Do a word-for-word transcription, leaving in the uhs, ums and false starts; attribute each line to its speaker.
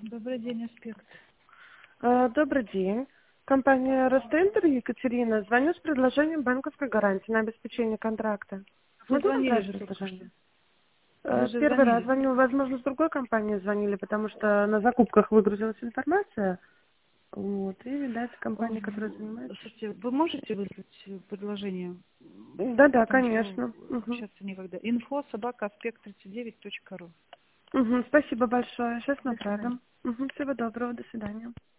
Speaker 1: Добрый день, Аспект.
Speaker 2: Э, Добрый день. Компания Ростендер, Екатерина. Звоню с предложением банковской гарантии на обеспечение контракта.
Speaker 1: Вы
Speaker 2: Могу
Speaker 1: звонили
Speaker 2: направить
Speaker 1: же только что.
Speaker 2: предложение?
Speaker 1: Вы
Speaker 2: Э,
Speaker 1: же
Speaker 2: Первый раз
Speaker 1: звонили.
Speaker 2: звоню, возможно, с другой компании звонили, потому что на закупках выгрузилась информация. Вот, и, видать, компания, которая
Speaker 1: В-
Speaker 2: занимается.
Speaker 1: Слушайте, вы можете выслать предложение?
Speaker 2: Да-да,
Speaker 1: Потому что
Speaker 2: конечно. Угу.
Speaker 1: общаться некогда. Инфо собака аспект тридцать девять точка ру.
Speaker 2: Угу, спасибо большое. Сейчас
Speaker 1: До свидания.
Speaker 2: направим. Угу, всего доброго, до свидания.